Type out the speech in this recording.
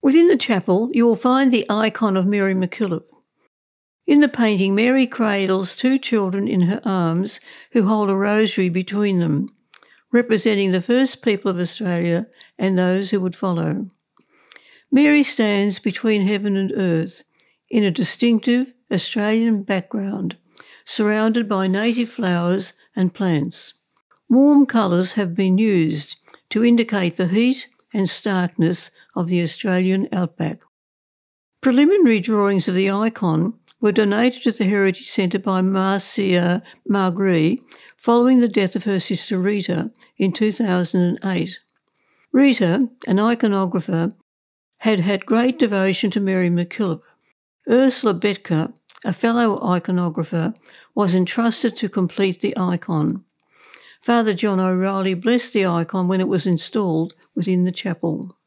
Within the chapel, you will find the icon of Mary MacKillop. In the painting, Mary cradles two children in her arms who hold a rosary between them, representing the first people of Australia and those who would follow. Mary stands between heaven and earth in a distinctive Australian background, surrounded by native flowers and plants. Warm colours have been used to indicate the heat and starkness of the Australian outback. Preliminary drawings of the icon were donated to the Heritage Centre by Marcia Margrie following the death of her sister Rita in 2008. Rita, an iconographer, had great devotion to Mary MacKillop. Ursula Betker, a fellow iconographer, was entrusted to complete the icon. Father John O'Reilly blessed the icon when it was installed within the chapel.